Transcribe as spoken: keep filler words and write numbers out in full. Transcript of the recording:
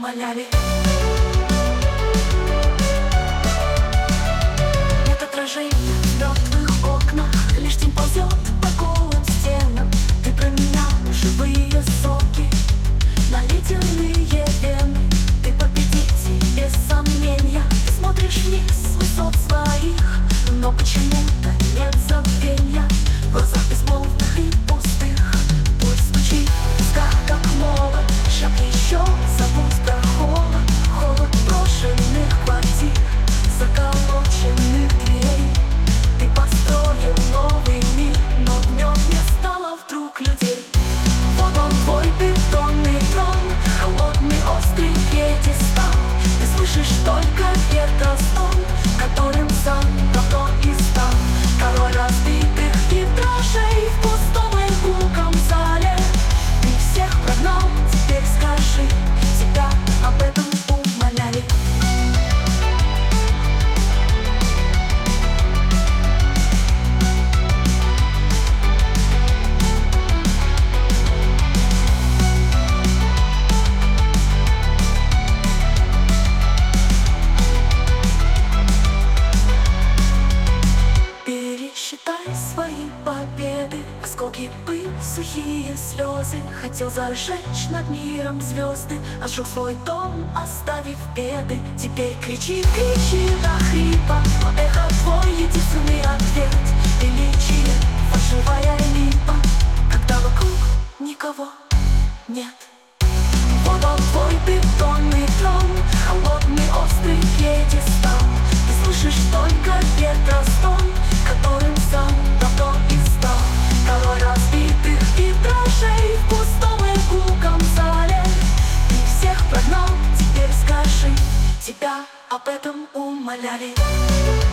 умоляли. Нет отражения в мертвых окнах, лишь тень ползет по голым стенам. Ты про меня живые соки, налитенные вены. Ты победитель без сомнения. Ты смотришь вниз с высот своих, но почему-то нет забвенья в глазах безмолвных и пустых. Пульс стучит в висках, как молот. Шаг еще забудь про холод. Холод брошенных квартир, заколоченных дверей. Ты построил новый мир, но в нем не стало вдруг людей. Вот он, твой бетонный трон, холодный, острый пьедестал. Ты слышишь только ветростон, которым сам давно и стал. Король разбитых витражей в пустом и гулком зале. Ты всех прогнал, теперь скажи, тебя об этом умоляли. Пересчитай свои победы, осколки пыль, сухие слезы. Хотел зажечь над миром звезды, отжег свой дом, оставив беды. Теперь кричи, кричи до хрипа, но эхо твой единственный ответ. Величие, фальшивая липа, когда вокруг никого нет. Вот он, твой бетонный трон, холодный, острый пьедестал. Ты слышишь только ветростон, которым сам давно и стал. Король разбитых витражей в пустом и гулком зале. Ты всех прогнал, теперь скажи, тебя об этом умоляли.